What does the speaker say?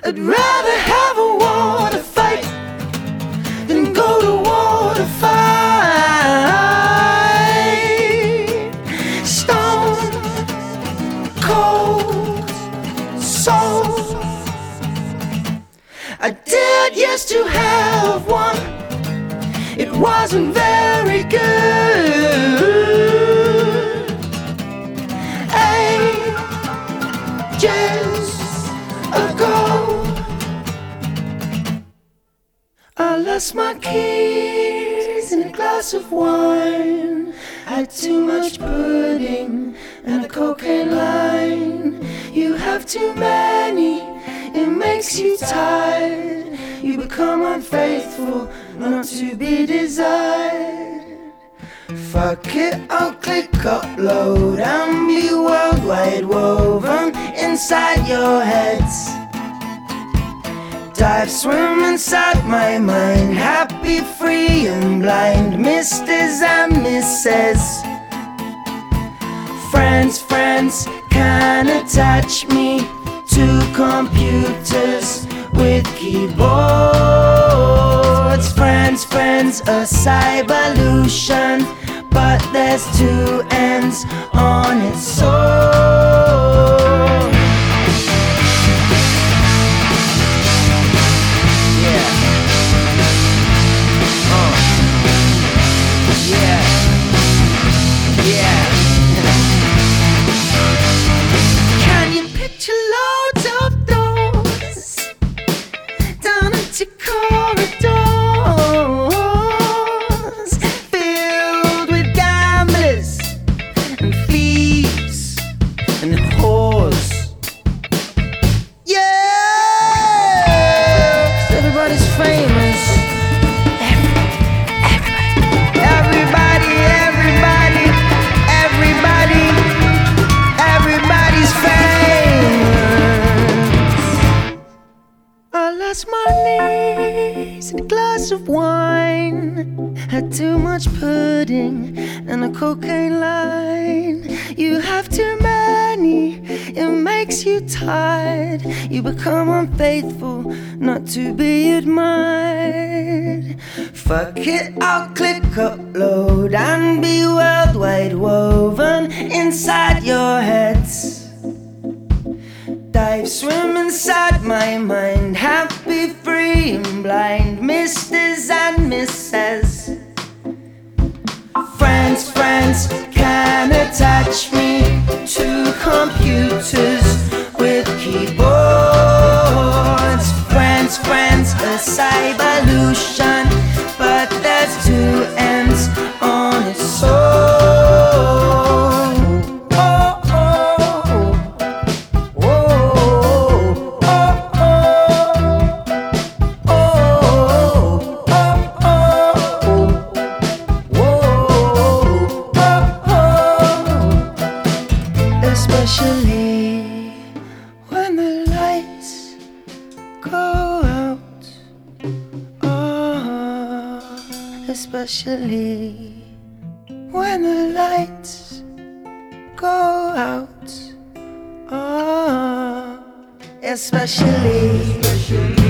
I'd rather have a war to fight than go to war to fight. Stone cold soul. I did used to have one. It wasn't very good. Ages ago, I lost my keys in a glass of wine. Had too much pudding and a cocaine line. You have too many, it makes you tired. You become unfaithful, not to be desired. Fuck it, I'll click upload and be worldwide woven inside your heads. Dive, swim inside my mind, happy, free and blind, misters and misses. Friends can attach me to computers with keyboards. Friends, a cyberlution, but there's two ends on its sword. Yeah. Yeah. Yeah. Can you picture loads of doors down empty corridors filled with gamblers and thieves and whores? Yeah, 'cause everybody's famous. Everybody's famous. I lost my knees in a glass of wine. Had too much pudding and a cocaine line. You have too many, it makes you tired. You become unfaithful, not to be admired. Fuck it, I'll click upload and be worldwide woven inside your heads. Dive, swim inside my mind, happy, free and blind, misters and misses. Friends can attach me to computers with keyboards. Friends, a cyberlution, but there's two ends on its soul. Especially when the lights go out. Oh, especially when the lights go out. Oh, especially